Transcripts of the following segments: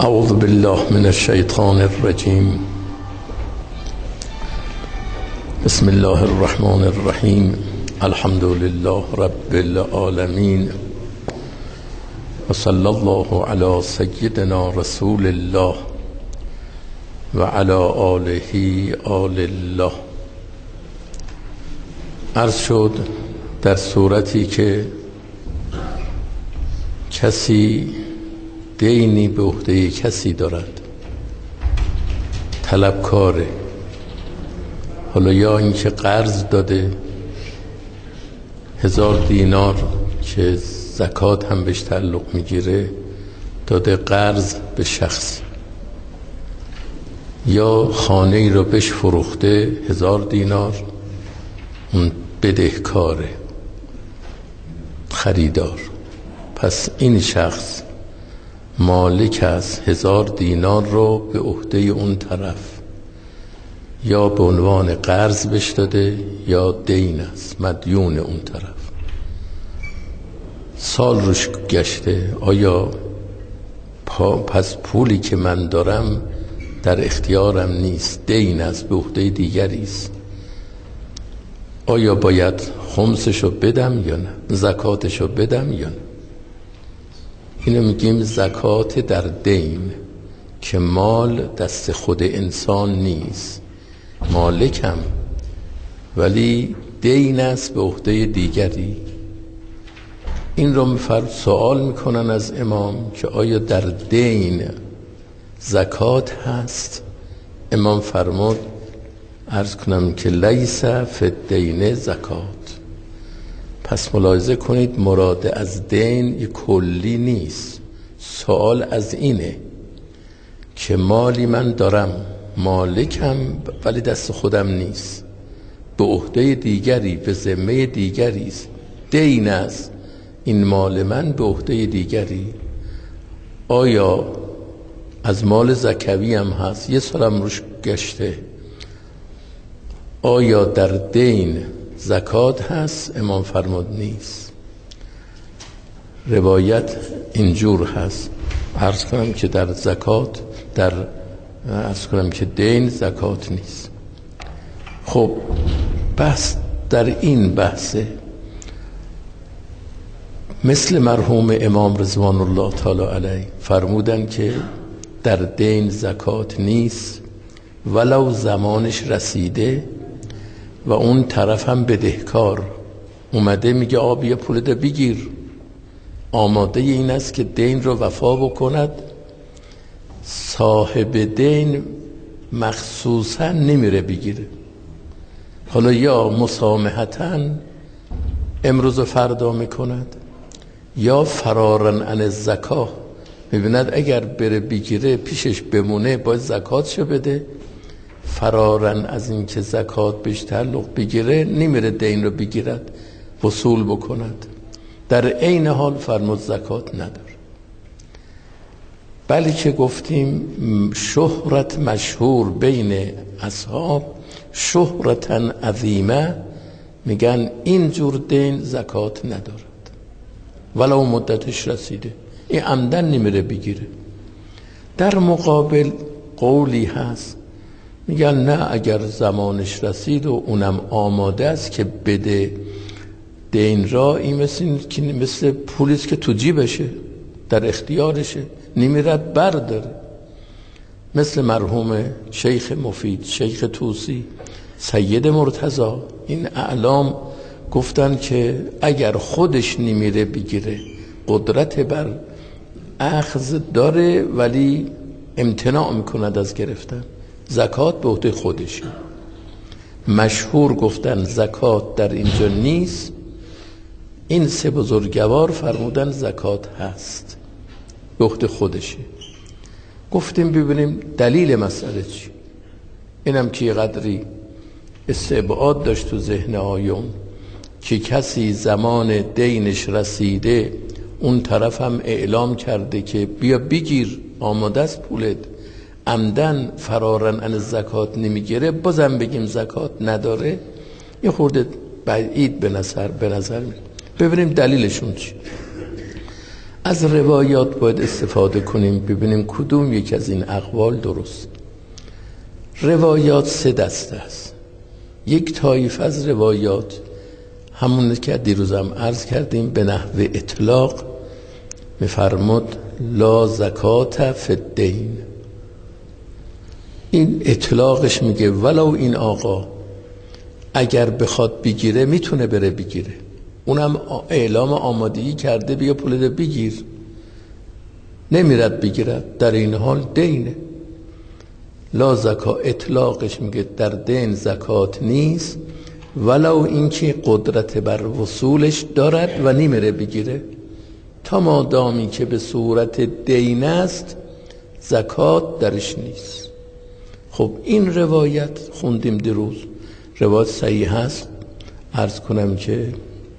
اعوذ بالله من الشیطان الرجیم. بسم الله الرحمن الرحیم. الحمد لله رب العالمین و صلی الله علی سیدنا رسول الله و علی آله آل الله. عرض شد در صورتی که کسی دینی به عهده کسی دارد، طلبکاره، حالا یا اینکه قرض داده 1000 دینار که زکات هم بهش تعلق میگیره، داده قرض به شخص، یا خانه ای رو بهش فروخته 1000 دینار، اون بدهکاره، خریدار. پس این شخص مالک است 1000 دینار رو به عهده اون طرف، یا به عنوان قرض بهش داده یا دین است، مدیون اون طرف. سال روش گشته، آیا پس پولی که من دارم در اختیارم نیست، دین است، به عهده دیگری است، آیا باید خمسشو بدم یا نه، زکاتشو بدم یا نه؟ اینو میگیم زکات در دین، که مال دست خود انسان نیست، مالکم ولی دین است به عهده دیگری. این رو سوال میکنن از امام که آیا در دین زکات هست؟ امام فرمود عرض کنم که لیس فی الدین زکات. پس ملاحظه کنید مراد از دین یک کلی نیست. سوال از اینه که مالی من دارم، مالکم ولی دست خودم نیست، به عهده دیگری، به ذمه دیگری است، دین است این مال من به عهده دیگری. آیا از مال زکوی هم هست، یه سالم روش گشته، آیا در دین زکات هست؟ امام فرمود نیست. روایت اینجور هست، عرض کنم که در زکات، عرض کنم که دین زکات نیست. خب بس در این بحثه، مثل مرحوم امام رضوان الله تعالی علیه فرمودن که در دین زکات نیست ولو زمانش رسیده و اون طرف هم بدهکار اومده میگه آب یه پول ده بگیر، آماده این است که دین رو وفا بکند، صاحب دین مخصوصا نمیره بگیره، حالا یا مسامحتاً امروز و فردا میکند، یا فرارن عن الزکاه، میبیند اگر بره بگیره پیشش بمونه باید زکاتشو بده، فرارن از این که زکات بهش تعلق بگیره نمیره دین رو بگیرد وصول بکند. در عین حال فرمود زکات نداره. بلکه گفتیم شهرت مشهور بین اصحاب، شهرتن عظیمه، میگن این جور دین زکات ندارد ولو مدتش رسیده، این عمدن نمیره بگیره. در مقابل قولی هست میگن نه، اگر زمانش رسید و اونم آماده است که بده دین را، این مثل پولیست که تو جیبشه، در اختیارشه، نمیرد برداره. مثل مرحوم شیخ مفید، شیخ طوسی، سید مرتضی، این اعلام گفتن که اگر خودش نمیره بگیره، قدرت بر اخذ داره ولی امتناع میکند از گرفتن، زکات به عهده خودشه. مشهور گفتن زکات در اینجا نیست، این سه بزرگوار فرمودن زکات هست، به عهده خودشه. گفتیم ببینیم دلیل مسئله چی. اینم که قدری استبعاد داشت تو ذهن آیون که کسی زمان دینش رسیده، اون طرف هم اعلام کرده که بیا بگیر، آماده است پولت، عمدن فرارن عن زکات نمیگیره، بازم بگیم زکات نداره، یه خورده بعید به نظر میاد. ببینیم دلیلشون چی. از روایات باید استفاده کنیم ببینیم کدوم یک از این اقوال درست. روایات 3 دسته است. یک طایفه از روایات همون که دیروزم عرض کردیم به نحو اطلاق میفرمود لا زکات فی الدین. این اطلاقش میگه ولو این آقا اگر بخواد بگیره میتونه بره بگیره، اونم اعلام آمادگی کرده بیا پول بگیر، نمیرد بگیرد، در این حال دینه. لا زکات اطلاقش میگه در دین زکات نیست ولو اینکه قدرت بر وصولش دارد و نمیره بگیره، تا مادامی که به صورت دین است زکات درش نیست. خب این روایت خوندیم دیروز، روایت صحیح هست. عرض کنم که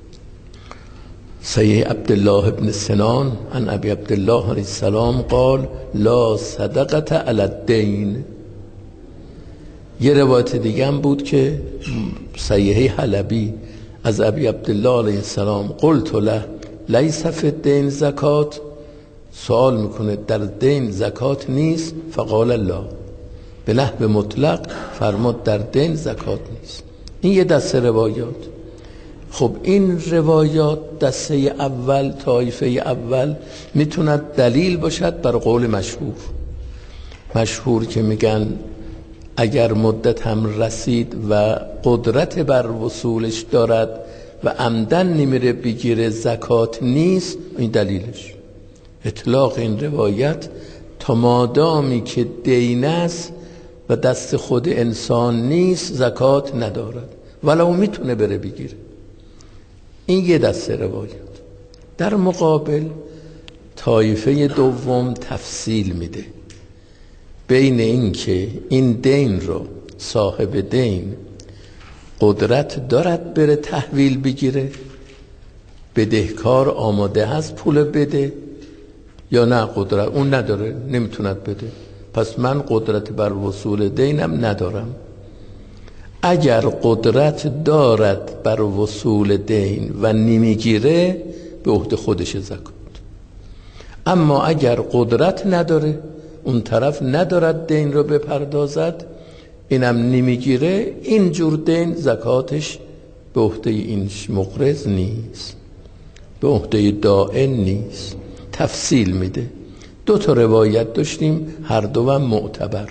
صحیح عبدالله ابن سنان عن ابی عبدالله علیه السلام قال لا صدقت علی الدین. یه روایت دیگه هم بود که صحیح حلبی از ابی عبدالله علیه السلام قلت له لیس فی الدین زکات، سوال میکنه در دین زکات نیست، فقال الله، به نحو مطلق فرمود در دین زکات نیست. این یه دسته روایات. خب این روایات دسته اول، طایفه اول میتوند دلیل باشد بر قول مشهور که میگن اگر مدت هم رسید و قدرت بر وصولش دارد و عمدن نمیره بگیره زکات نیست. این دلیلش اطلاق این روایت تا مادامی که دین است و دست خود انسان نیست زکات ندارد ولو میتونه بره بگیره. این یه دسته روایت. در مقابل طایفه دوم تفصیل میده بین این که این دین رو صاحب دین قدرت دارد بره تحویل بگیره، بدهکار آماده هست پول بده، یا نه قدرت اون نداره نمیتوند بده، پس من قدرت بر وصول دینم ندارم. اگر قدرت دارد بر وصول دین و نمیگیره به عهده خودش زکات. اما اگر قدرت نداره، اون طرف ندارد دین رو بپردازد، اینم نمیگیره، این جور دین زکاتش به عهده این مقرض نیست، به عهده دائن نیست. تفصیل میده. 2 تا روایت داشتیم، هر دو هم معتبر.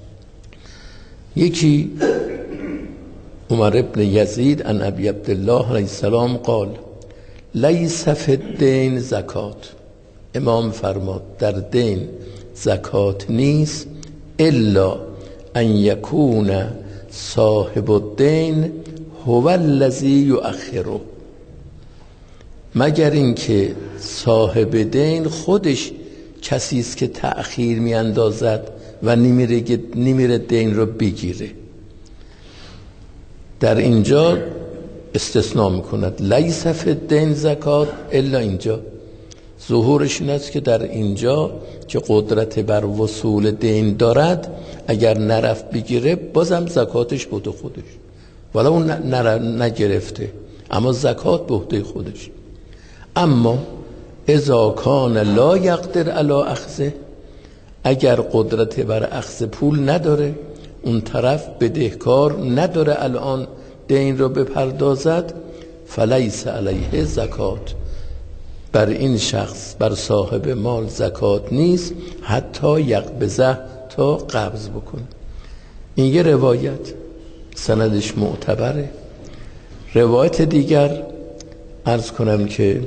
یکی عمر ابن یزید عن ابی عبدالله علیه السلام قال لیس فی الدین زکات. امام فرماد در دین زکات نیست الا ان یکون صاحب الدین هو الذی یؤخره، مگر اینکه صاحب دین خودش کسی است که تأخیر میاندازد و نمیره دین رو بگیره. در اینجا استثناء میکند لیس فی الدین زکات الا اینجا. ظهورش این است که در اینجا که قدرت بر وصول دین دارد اگر نرفت بگیره بازم زکاتش بوده خودش، ولی اون نگرفته، اما زکات به عهده خودش. اما اذا کان لا یقدر علی اخذه، اگر قدرت بر اخذ پول نداره، اون طرف بدهکار نداره الان دین رو بپردازد، فلیس علیه زکات، بر این شخص بر صاحب مال زکات نیست حتی یقبضه، تا قبض بکنه. این یه روایت سندش معتبره. روایت دیگر عرض کنم که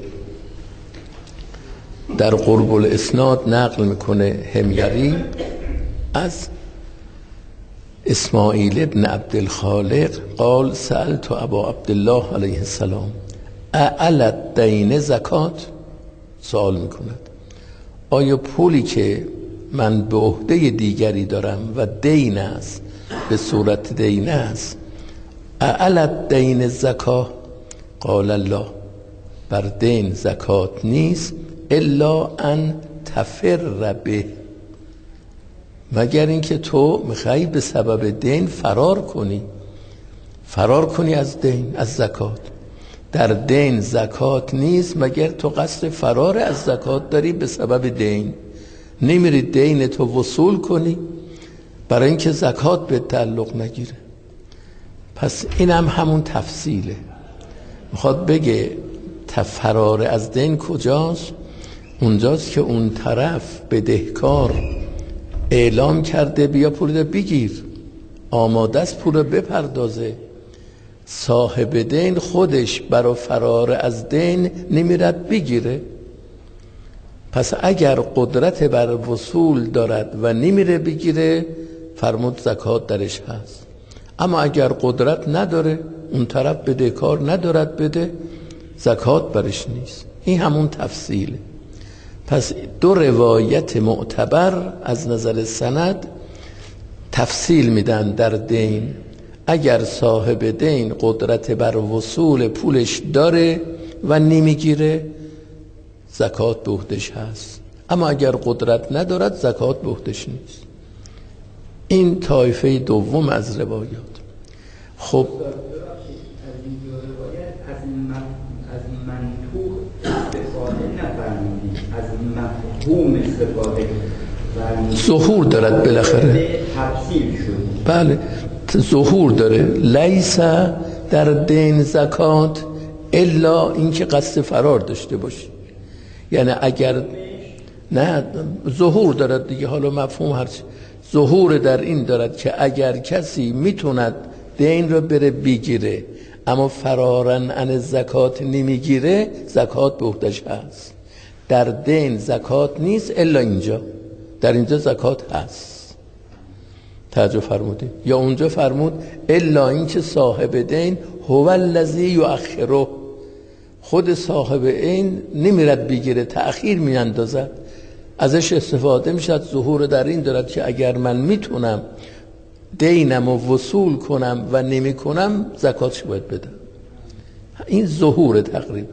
در قرب الاسناد نقل میکنه حمیری از اسماعیل ابن عبدالخالق قال سألت ابا عبدالله علیه السلام اعلی الدین زکات. سوال میکند آیا پولی که من به عهده دیگری دارم و دین است، به صورت دین است، اعلی الدین زکات؟ قال الله، بر دین زکات نیست الا ان تفر به، مگر اینکه تو میخوای به سبب دین فرار کنی از دین، از زکات. در دین زکات نیست مگر تو قصد فرار از زکات داری به سبب دین، نمیری دین تو وصول کنی برای اینکه زکات به تعلق نگیره. پس اینم همون تفصیله. میخواد بگه فرار از دین کجاست؟ اونجاست که اون طرف بدهکار اعلام کرده بیا پول بگیر، آماده است پول بپردازه، صاحب دین خودش برای فرار از دین نمیرد بگیره. پس اگر قدرت بر وصول دارد و نمیره بگیره فرمود زکات درش هست. اما اگر قدرت نداره، اون طرف بدهکار ندارد بده، زکات برش نیست. این همون تفصیله. پس دو روایت معتبر از نظر سند تفصیل میدن در دین. اگر صاحب دین قدرت بر وصول پولش داره و نمیگیره زکات به عهدش هست، اما اگر قدرت ندارد زکات به عهدش نیست. این طایفه دوم از روایات. خب از منطوق استفاده نفرمودید، از مفهوم استفاده ظهور دارد بالاخره، تفصیل شد. بله ظهور داره. لیس در دین زکات الا اینکه قصد فرار داشته باشی، یعنی اگر نه ظهور دارد دیگه. حالا مفهوم هرچی ظهور در این دارد که اگر کسی میتوند دین رو بره بگیره اما فرارن عن زکات نمیگیره زکات به عهدش هست. در دین زکات نیست الا اینجا، در اینجا زکات هست. توجه فرمودید؟ یا اونجا فرمود الا اینکه صاحب دین هو الذی یؤخره، خود صاحب این نمیرد بگیره، تأخیر میاندازد، ازش استفاده میشد. ظهور در این دارد که اگر من میتونم دینم و وصول کنم و نمی کنم زکاتش باید بدم. این ظهور تقریبا.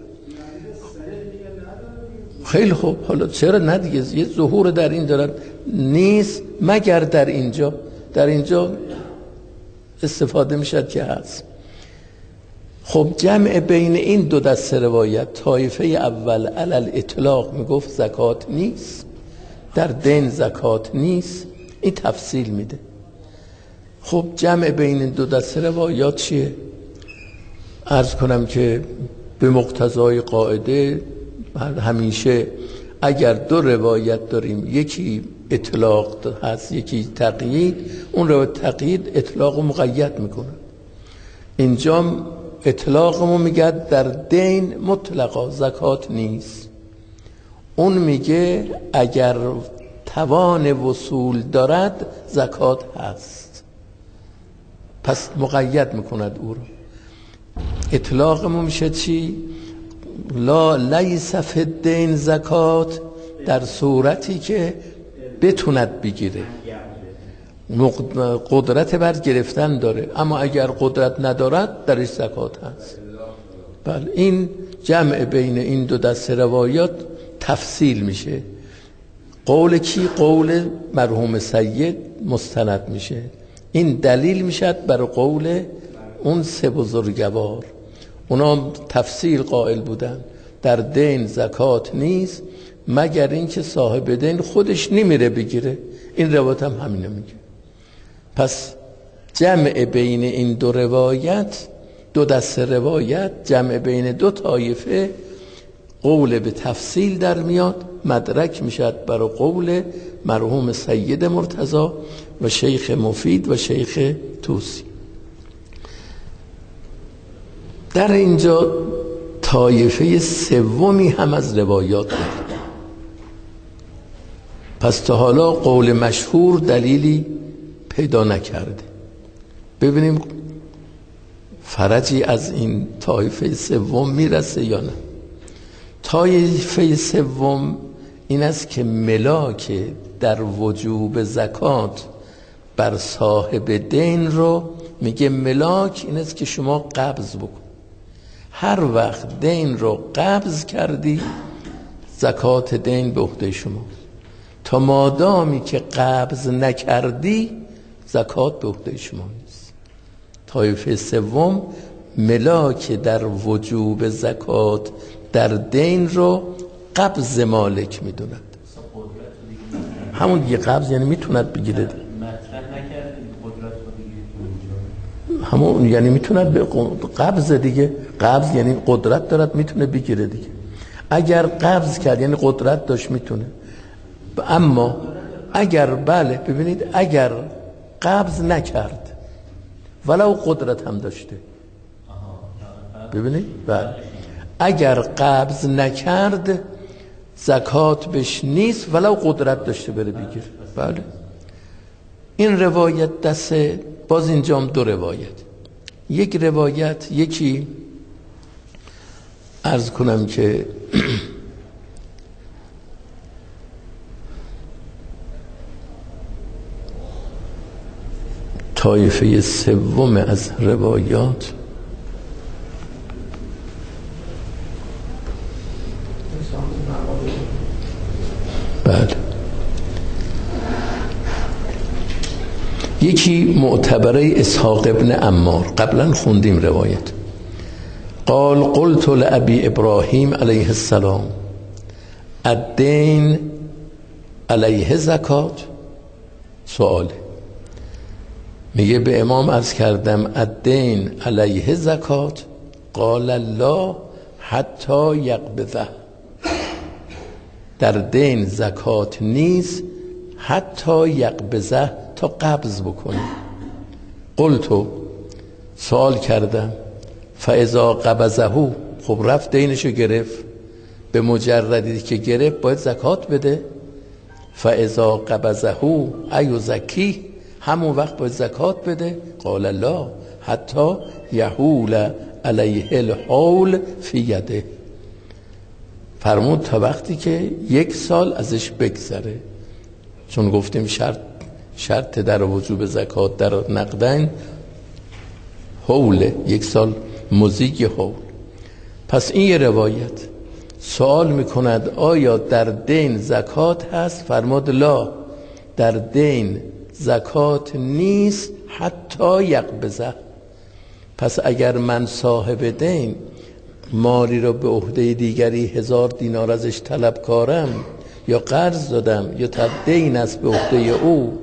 خیلی خوب، حالا چرا نه دیگه؟ یه ظهور در این دارد نیست مگر در اینجا، در اینجا استفاده میشد که هست. خب جمع بین این دو دسته روایت، طایفه اول علل اطلاق میگفت زکات نیست، در دین زکات نیست، این تفصیل میده. خب جمع بین دو دسته روایات چیه؟ عرض کنم که به مقتضای قاعده همیشه اگر دو روایت داریم، یکی اطلاق هست یکی تقیید، اون روایت تقیید اطلاق و مقید میکنه. اینجا اطلاقمو میگه در دین مطلقا زکات نیست، اون میگه اگر توان وصول دارد زکات هست، پس مقید میکند او رو. اطلاقمو میشه چی؟ لا لیس فی الدین زکات، در صورتی که بتوند بگیره، قدرت بر گرفتن داره، اما اگر قدرت ندارد درش زکات هست. بله این جمع بین این دو دسته روایات تفصیل میشه. قول کی؟ قول مرحوم سید مستند میشه. این دلیل میشد بر قول اون سه بزرگوار. اونا تفصیل قائل بودن در دین زکات نیست مگر اینکه صاحب دین خودش نمیره بگیره. این روایت هم همینه میگه. پس جمع بین این دو روایت، دو دسته روایت، جمع بین دو طایفه، قول به تفصیل در میاد، مدرک میشد برای قول مرحوم سید مرتضی و شیخ مفید و شیخ توسی. در اینجا طایفه سومی هم از روایات داره. پس تا حالا قول مشهور دلیلی پیدا نکرده. ببینیم فرجی از این طایفه سوم میرسه یا نه. طایفه سوم این است که ملاک در وجوب زکات بر صاحب دین رو میگه ملاک این است که شما قبض بکن. هر وقت دین رو قبض کردی زکات دین به عهده شما، تا مادامی که قبض نکردی زکات به عهده شما نیست. طایفه سوم ملاک در وجوب زکات در دین رو قبض مالک میدوند. همون دیگه قبض یعنی میتوند بگیره، همون یعنی میتوند قبض دیگه، قبض یعنی قدرت دارد میتونه بگیره دیگه. اگر قبض کرد یعنی قدرت داشت میتونه. اما اگر بله ببینید اگر قبض نکرد ولو قدرت هم داشته، ببینید بله اگر قبض نکرد زکات بهش نیست ولو قدرت داشته بره بگیر. بله این روایت دست باز اینجام دو روایت، یک روایت یکی عرض کنم که طایفه سوم از روایات بله یکی معتبره اسحاق ابن عمار، قبلا خوندیم روایت. قال قلت لأبي ابراهیم علیه السلام الدین علیه زکات. سواله، میگه به امام عرض کردم الدین علیه زکات، قال لا حتی یقبضه، در دین زکات نیست حتی یقبضه، تا قبض بکنه. قلتو، سوال کردم، فاذا قبضه، خب رفت دینشو گرفت، به مجردی که گرفت باید زکات بده. فاذا قبضه ایو زکی، همون وقت باید زکات بده. قال لا حتی یحول علیه الحول فی یده، فرمود تا وقتی که 1 سال ازش بگذره، چون گفتیم شرط در وجوب زکات در نقدین حوله، 1 سال مزیج حول. پس این یه روایت. سوال میکند آیا در دین زکات هست؟ فرمود لا، در دین زکات نیست حتی یقبضه. پس اگر من صاحب دین مالی رو به عهده دیگری 1000 دینار ازش طلبکارم یا قرض دادم یا دین است به عهده او،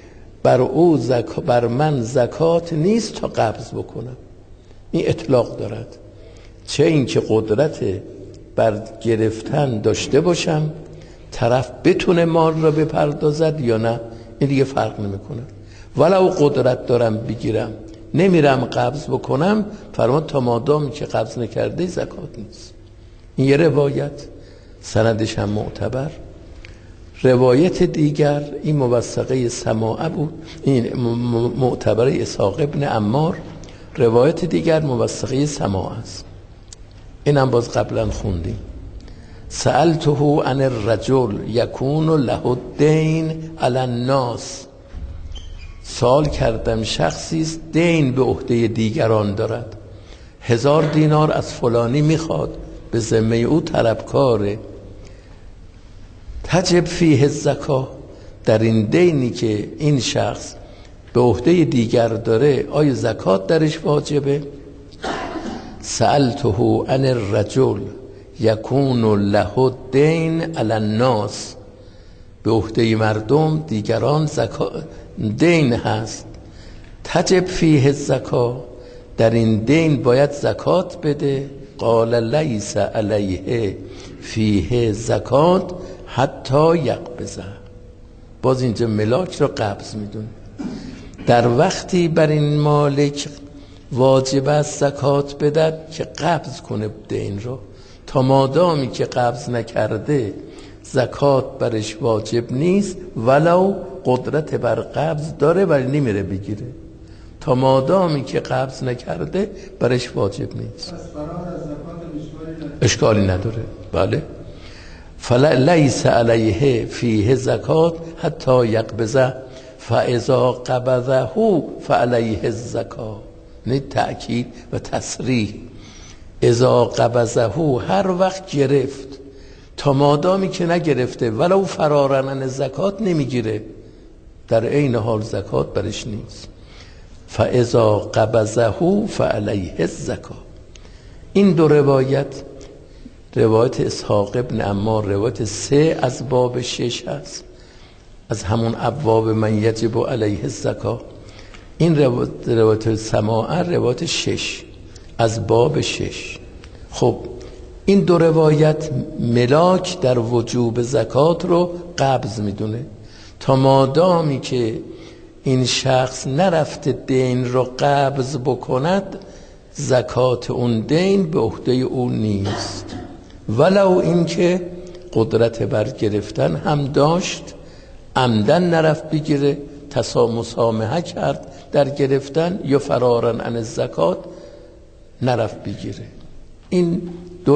بر من زکات نیست تا قبض بکنم. این اطلاق دارد، چه این که قدرت بر گرفتن داشته باشم، طرف بتونه مال را بپردازد یا نه، این دیگه فرق نمیکنه. ولو قدرت دارم بگیرم نمیرم قبض بکنم، فرمان تا مادامی که قبض نکرده زکات نیست. این یه روایت سندش هم معتبر. روایت دیگر این موثقه سماعه بود، این معتبره اسحاق ابن عمار. روایت دیگر موثقه سماعه است، این هم باز قبلا خوندیم. سألته عن الرجل یکون له الدین علی الناس، سوال کردم شخصی است دین به عهده دیگران دارد، 1000 دینار از فلانی میخواد، به ذمه او طلبکاره، تجب فیه الزکات، در این دینی که این شخص به عهده دیگر داره آیا زکات درش واجبه؟ سألته عن الرجل یکون له الدین علی الناس، به عهده مردم دیگران دین هست، تجب فیه الزکات، در این دین باید زکات بده. قال لیس علیه فیه زکات حتی یقبضه، باز اینجا ملاک رو قبض میدونه. در وقتی بر این مالک واجب است زکات بدد که قبض کنه دین رو، تا مادامی که قبض نکرده زکات برش واجب نیست، ولو قدرت بر قبض داره ولی نمیره بگیره، تا مادامی که قبض نکرده برش واجب نیست. اشکالی نداره. بله. فلیس علیه فیه زکات حتی یقبضه فاذا قبضه فعلیه الزکات. نه تأکید و تصریح. اذا قبضه، هر وقت گرفت، تا مادامی که نگرفته ولو فرارن زکات نمیگیره، در عین حال زکات برش نیست. فاذا قبضه فعلیه الزکا. این دو روایت، روایت اسحاق ابن عمار روایت 3 از باب 6 هست، از همون ابواب من یجب علیه الزکا. این روایت سماع روایت 6 از باب 6. خب این دو روایت ملاک در وجوب زکات رو قبض میدونه. تا مادامی که این شخص نرفته دین رو قبض بکند، زکات اون دین به عهده او نیست، ولو اینکه قدرت بر گرفتن هم داشت، عمدن نرفت بگیره، مسامحه کرد در گرفتن، یا فرارن عن الزکات نرفت بگیره. این دو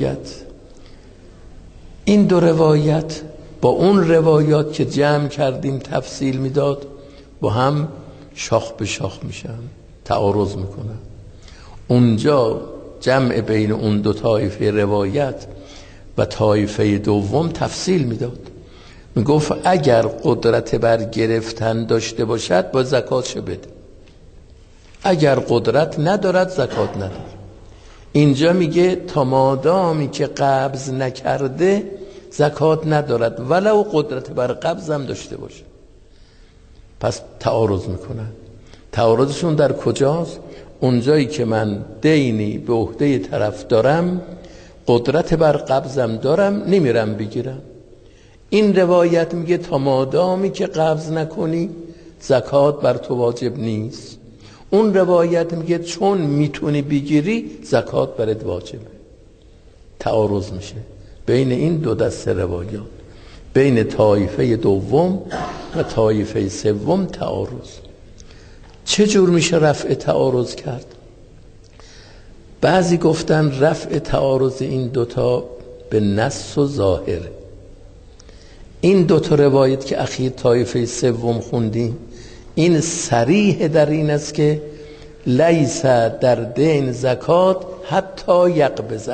روایت با اون روایات که جمع کردیم تفصیل میداد، با هم شاخ به شاخ میشن، تعارض میکنن. اونجا جمع بین اون دو طایفه روایت و طایفه دوم تفصیل میداد. میگفت اگر قدرت بر گرفتن داشته باشد با زکاتشو بده، اگر قدرت ندارد زکات نداره. اینجا میگه تا مادامی که قبض نکرده زکات ندارد، ولو قدرت بر قبض هم داشته باشه. پس تعارض میکنن. تعارضشون در کجاست؟ اونجایی که من دینی به عهده طرف دارم، قدرت بر قبضم دارم، نمیرم بگیرم. این روایت میگه تا مادامی که قبض نکنی زکات بر تو واجب نیست. اون روایت میگه چون میتونی بگیری زکات برات واجبه. تعارض میشه بین این دو دسته روایات، بین طایفه دوم و طایفه سوم تعارض. چه جور میشه رفع تعارض کرد؟ بعضی گفتن رفع تعارض این دوتا به نص و ظاهر. این دوتا روایت که اخیر طایفه سوم خوندیم، این صریح در این است که لیس در دین زکات حتی یقبضه،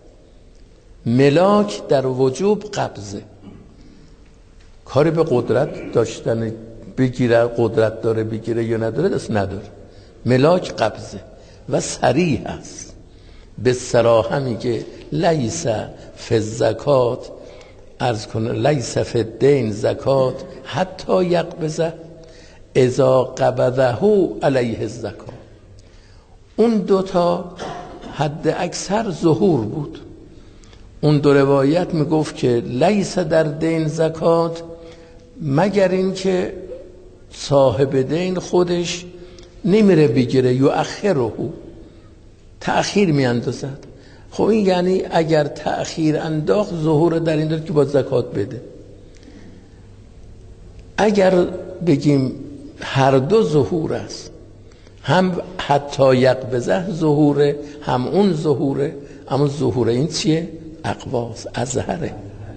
ملاک در وجوب قبضه. کاری به قدرت داشتن بگیره، قدرت داره بگیره یا نداره دست نداره، ملاک قبضه و صریح است. به صراحه میگه لیس فی الزکات، عرض کنه لیس فی الدین زکات حتی یقبضه اذا قبضه علیه الزکات. اون دوتا حد اکثر ظهور بود. اون دو روایت میگفت که لیس در دین زکات مگر این که صاحب دین خودش نمیره بگیره، یؤخره، تأخیر میاندازد. خب این یعنی اگر تأخیر انداخت ظهور در این داد که با زکات بده. اگر بگیم هر دو ظهور است، هم حتی یقبضه ظهوره، هم اون ظهوره، اما ظهور این چیه؟ اقواس، اظهره.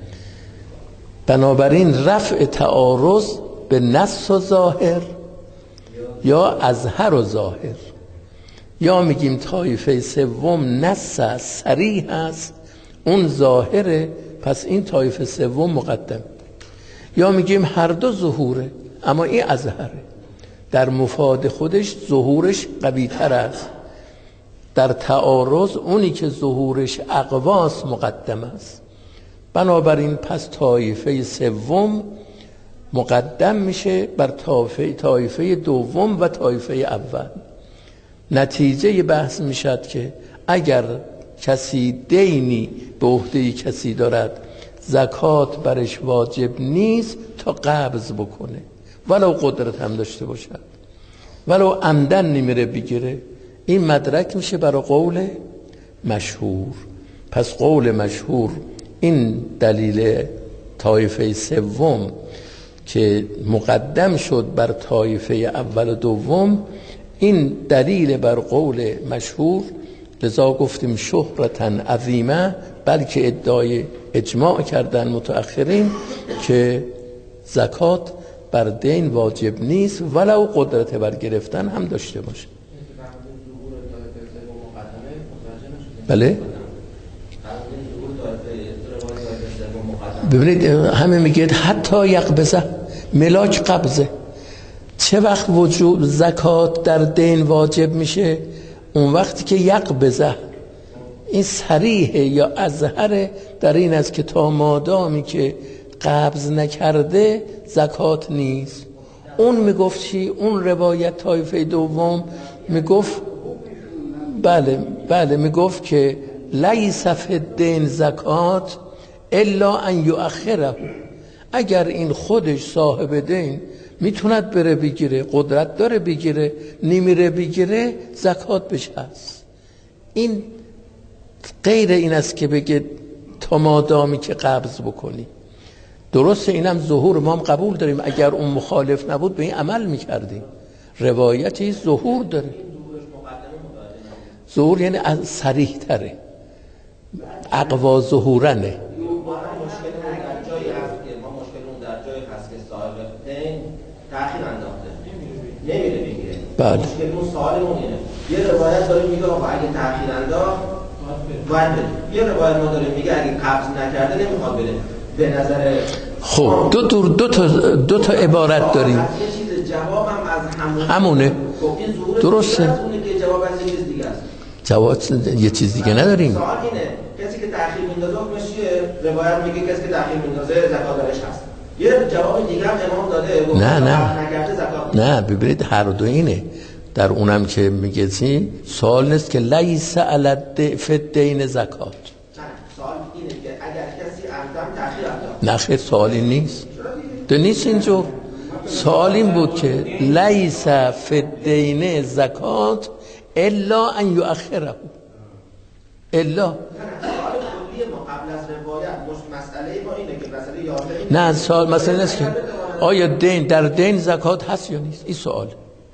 بنابراین رفع تعارض به نص و ظاهر یا اظهر و ظاهر، یا میگیم طایفه سوم نص صریح است، اون ظاهره، پس این طایفه سوم مقدم. یا میگیم هر دو ظهوره اما این اظهره، در مفاد خودش ظهورش قوی تر است. در تعارض اونی که ظهورش اقواس مقدم است. بنابراین پس طایفه سوم مقدم میشه بر طایفه دوم و طایفه اول. نتیجه بحث میشد که اگر کسی دینی به عهده کسی دارد، زکات برش واجب نیست تا قبض بکنه، ولو قدرت هم داشته باشد، ولو عمدن نمیره بگیره. این مدرک میشه برای قول مشهور. پس قول مشهور این دلیل طایفه سوم که مقدم شد بر طایفه اول و دوم، این دلیل بر قول مشهور. لذا گفتیم شهرتاً عظیمه، بلکه ادعای اجماع کردن متأخرین که زکات بر دین واجب نیست ولو قدرت بر گرفتن هم داشته باشه. بله؟ ببینید همه میگه حتی یقبضه، ملاک قبضه. چه وقت وجوب زکات در دین واجب میشه؟ اون وقتی که یقبضه، این صریحه یا اظهر در این است که تا مادامی که قبض نکرده زکات نیست. اون میگفت چی؟ اون روایت طایفه دوم میگفت بله میگفت که لیس فی الدین زکات الا ان یؤخره. اگر این خودش صاحب دین میتوند بره بگیره، قدرت داره بگیره، نمیره بگیره، زکات بهش هست. این غیر این است که بگه تا مادامی که قبض بکنی. درسته اینم ظهور ما هم قبول داریم، اگر اون مخالف نبود به این عمل میکردیم. روایتی ظهور داره. ظهور یعنی از صریح تره، اقوا ظهورنه. تأخیر انداخته نمیره بگیره. بله. مشکل اون سوال اونه. یه روایت داره میگه آقا اگه تأخیر انداخت باید بده. یه روایت ما داره میگه اگه قبض نکرده نمیخواد بده. به نظر خب دو تا عبارت داریم. یه چیز جوابم از همونه. درسته. که جواب از یه چیز دیگه است. جواب یه چیز دیگه نداریم. سوال اینه کسی که تأخیر میندازه حکمش چیه؟ روایت میگه کسی که تأخیر میندازه زکات درش هست. یه جواب دیگه هم امام داده. نه ببینید هر دو اینه. در اونم که میگه چی؟ سوال نیست که لیس علی فی الدین زکات. نه سوال اینه که اگر کسی عمدن تأخیر انداخت. نه خیر سوالی نیست. نیست اینجور. سوال این بود که لیس فی الدین زکات الا ان یؤخره. الا نه سوال مثلا نیست که آیا دین در دین زکات هست یا نیست. این سوال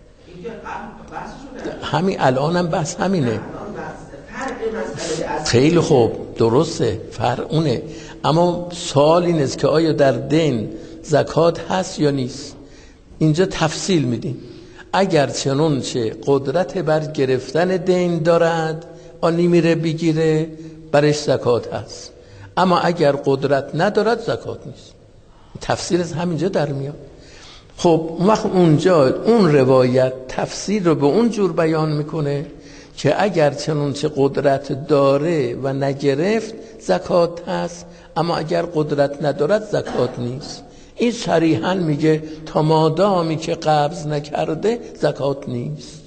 همین الانم بس همینه. خیلی خوب درسته فرق اونه، اما سوال این است که آیا در دین زکات هست یا نیست. اینجا تفصیل میدیم. اگر چنانچه قدرت بر گرفتن دین دارد آنی میره بگیره برش زکات هست، اما اگر قدرت ندارد زکات نیست. تفسیر از همینجا در میاد. خب وقت اونجا اون روایت تفسیر رو به اون جور بیان میکنه که اگر چنانچه قدرت داره و نگرفت زکات هست، اما اگر قدرت ندارد زکات نیست. این صریحاً میگه تا مادامی که قبض نکرده زکات نیست.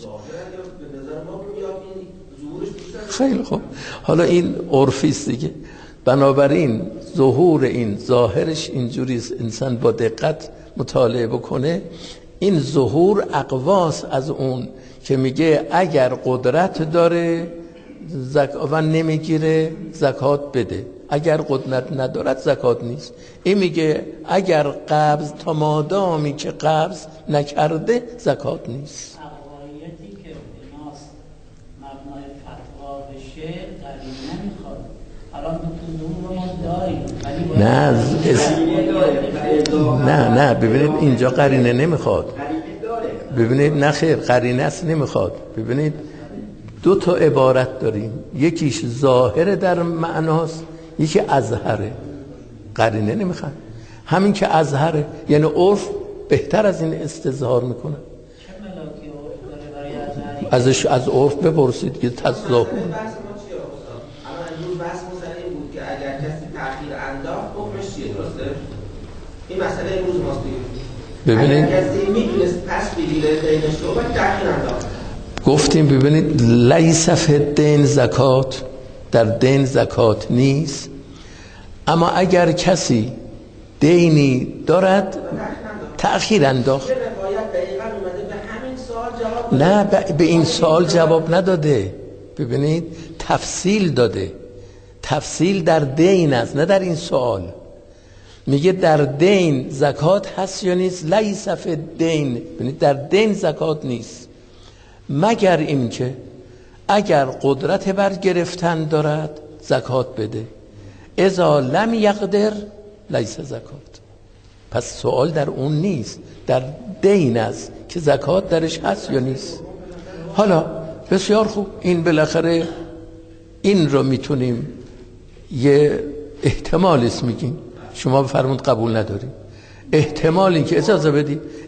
خیلی خوب. حالا این عرفی است دیگه. بنابراین ظهور این ظاهرش اینجوری انسان با دقت مطالعه بکنه. این ظهور اقواس از اون که میگه اگر قدرت داره و نمیگیره زکات بده، اگر قدرت ندارد زکات نیست. این میگه اگر قبض تا مادامی که قبض نکرده زکات نیست. اقوایتی که ایناس مبنای فتوا بشه قرینه نمیخواد. الان تو داریم نه ببینید اینجا قرینه نمیخواد. ببینید نه خیر قرینه است نمیخواد. ببینید دو تا عبارت داریم، یکیش ظاهر در معناست، یکی اظهره. قرینه نمیخواد. همین که اظهره یعنی عرف بهتر از این استظهار میکنه. ازش از عرف بپرسید که تظاهر اگر کسی تأخیر انداخت حکمش چیه؟ درسته؟ این مسئله امروز ماست دیگه. ببینید اگر کسی میتونست پس بگیره دینش رو باید تأخیر انداخت. گفتیم ببینید لیس فی الدین زکات، در دین زکات نیست، اما اگر کسی دینی دارد تأخیر انداخت. یه روایت دقیقاً اومده به همین سوال جواب نه به این سوال جواب نداده. ببینید تفصیل داده. تفصیل در دین است نه در این سوال. میگه در دین زکات هست یا نیست. لیس فی الدین، ببینید در دین زکات نیست مگر این که اگر قدرت بر گرفتن دارد زکات بده، اذا لم یقدر لیس زکات. پس سوال در اون نیست، در دین است که زکات درش هست یا نیست. حالا بسیار خوب، این بالاخره این رو میتونیم یه احتمال است میگیم، شما بفرمود قبول نداریم. احتمال این که اجازه بدید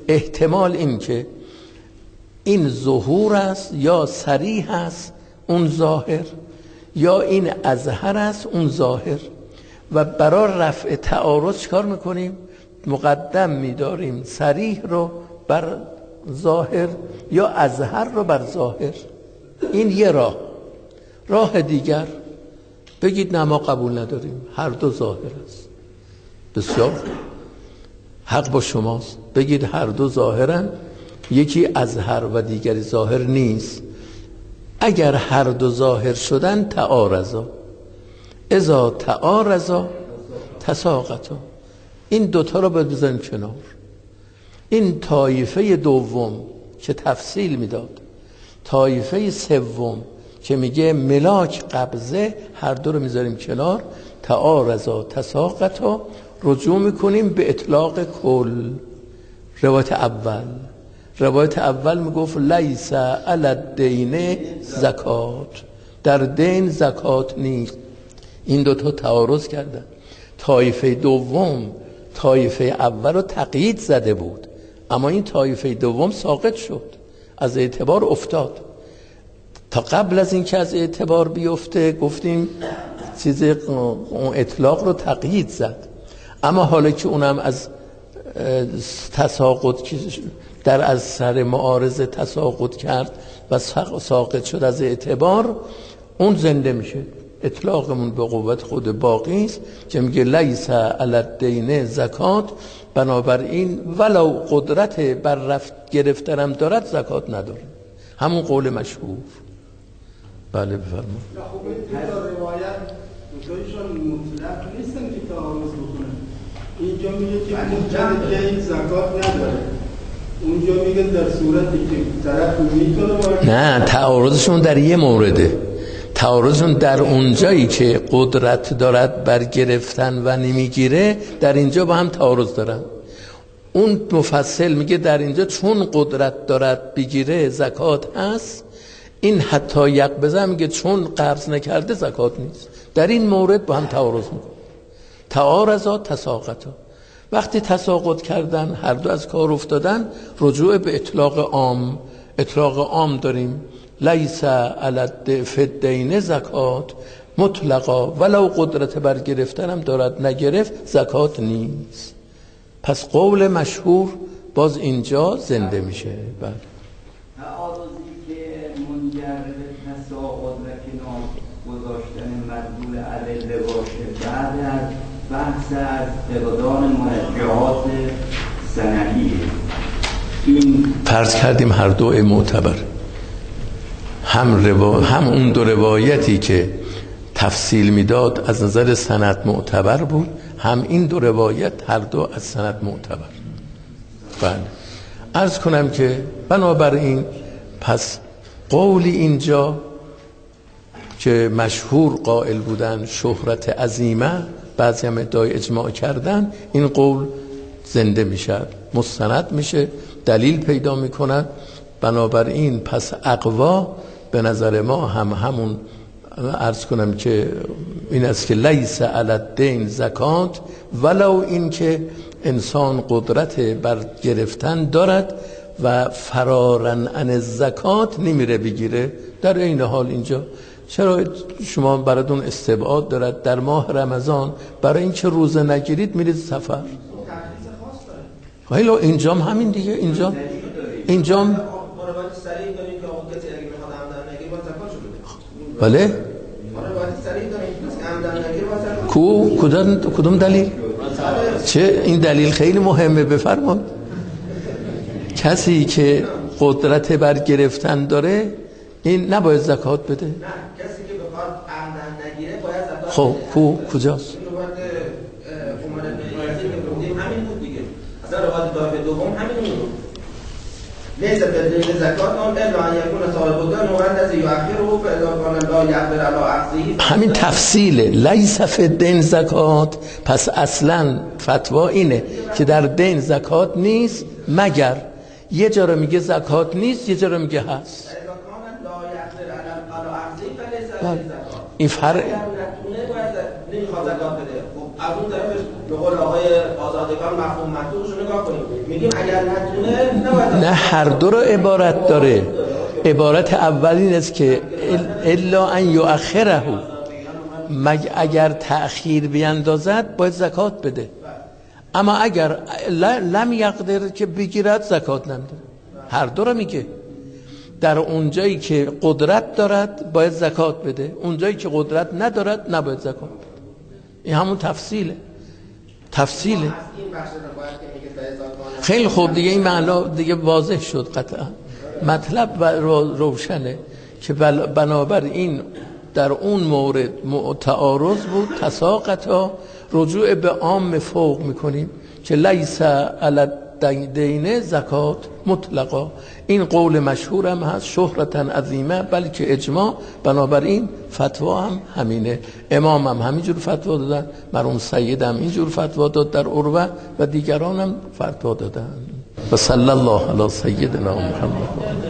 احتمال این که این ظهور است یا صریح است اون ظاهر، یا این اظهر است اون ظاهر، و برای رفع تعارض چکار میکنیم؟ مقدم میداریم صریح رو بر ظاهر یا اظهر رو بر ظاهر. این یه راه دیگر بگید نه ما قبول نداریم، هر دو ظاهر است. بسیار حق با شماست، بگید هر دو ظاهرن، یکی اظهر و دیگری ظاهر نیست. اگر هر دو ظاهر شدن تعارضا، اذا تعارضا تساقطا. این دوتا رو باید بزنیم کنار. این طایفه دوم که تفصیل میداد، طایفه سوم که میگه ملاک قبضه، هر دو رو میذاریم کنار. تعارضا تساقطا، رجوع میکنیم به اطلاق کل. روایت اول میگفت لیس علی الدین زکات، در دین زکات نیست. این دوتا تعارض کردن. طایفه دوم طایفه اول رو تقیید زده بود، اما این طایفه دوم ساقط شد، از اعتبار افتاد. تا قبل از این که از اعتبار بیفته گفتیم اون اطلاق رو تقیید زد، اما حالا که اونم از تساقط در از سر معارضه تساقط کرد و ساقط شد از اعتبار، اون زنده میشه. اطلاقمون به قوت خود باقی است که میگه لیس علی الدین زکات، بنابراین ولو قدرت بر رفت گرفتنم دارد زکات نداره. همون قول مشهور. بله بفرمایید. خب این روایت دوتایشون مطلق نیستن که تعارض بکنن. اینجا میگه که مطلق دین زکات نداره، اونجا میگه در صورتی که طرف میتونه. نه، تعارضشون در یه مورده. تعارضشون در اونجایی که قدرت دارد بر گرفتن و نمیگیره، در اینجا با هم تعارض دارن. اون مفصل میگه در اینجا چون قدرت دارد بگیره زکات هست، این حتی یقبضه میگه چون قبض نکرده زکات نیست. در این مورد با هم تعارض میکنه. تعارضا تساقطا، وقتی تساقط کردن هر دو از کار افتادن، رجوع به اطلاق عام داریم. لیس علی الدین زکات مطلقا، ولو قدرت بر گرفتنم دارد نگرفت زکات نیست. پس قول مشهور باز اینجا زنده میشه. بله. تعارضی که منجر به تساقط و کنار گذاشتن مدلول ادله باشه بعد از بحث از فقدان مرجعات سندی، این فرض کردیم هر دو معتبر، هم اون دو روایتی که تفصیل میداد از نظر سند معتبر بود، هم این دو روایت هر دو از سند معتبر. بله. عرض کنم که بنابراین پس قولی اینجا که مشهور قائل بودن شهرت عظیمه، بعضی هم ادعای اجماع کردن، این قول زنده میشه، مستند میشه، دلیل پیدا میکنن. بنابراین پس اقوا به نظر ما همون عرض کنم که این است که لیس علی الدین زکات، ولو این که انسان قدرت بر گرفتن دارد و فرارن عن الزکات نمیره بگیره. در این حال اینجا چرا شما براتون استبعاد دارد در ماه رمضان برای اینکه روزه نگیرید میرید سفر؟ حالا اینجام همین دیگه، اینجام بله. کدوم دلیل؟ چه این دلیل خیلی مهمه، بفرمایید. کسی که قدرت بر گرفتن داره این نباید زکات بده. نه، کسی که بخواد عمدن نگیره باید زکات بده. کجاست؟ همین بود دیگه. اصلا روایت طایفه دوم همین بود. لیس بدلیل زکات اون الا ان یکون صاحب الدین و الذی یؤخره فاذا کان لا یقدر علی اخذه. همین تفصیله. لیس فی الدین زکات. پس اصلا فتوا اینه که در دین زکات نیست، مگر یه جا رو میگه زکات نیست، یه جا رو میگه هست. این فرق نمیخواد زکات بده. از اون طرفش به قول آقای آزادگان مفهوم مطلوبشونه که نگاه کنیم میگیم اگر نتونه نه، هر دو رو عبارت داره. عبارت اول این است که الا ان یؤخره، اگر تأخیر بیندازد باید زکات بده، اما اگر لم یقدر که بگیرد زکات نمیده. هر دو رو میگه. در اونجایی که قدرت دارد باید زکات بده، اونجایی که قدرت ندارد نباید زکات بده. این همون تفصیله. خیلی خوب دیگه، این معنا دیگه واضح شد قطعا. مطلب روشنه که بنابراین در اون مورد تعارض بود، تساقطا، رجوع به عام فوق میکنیم که لیس علی دین زکات مطلقا. این قول مشهور هم هست، شهرتا عظیمه، بلکه اجماع. بنابراین فتوا هم همینه. امام هم همینجور فتوا دادن، مرحوم سید هم اینجور فتوا داد در عروه و دیگران هم فتوا دادن. و صلی الله علی سیدنا محمد.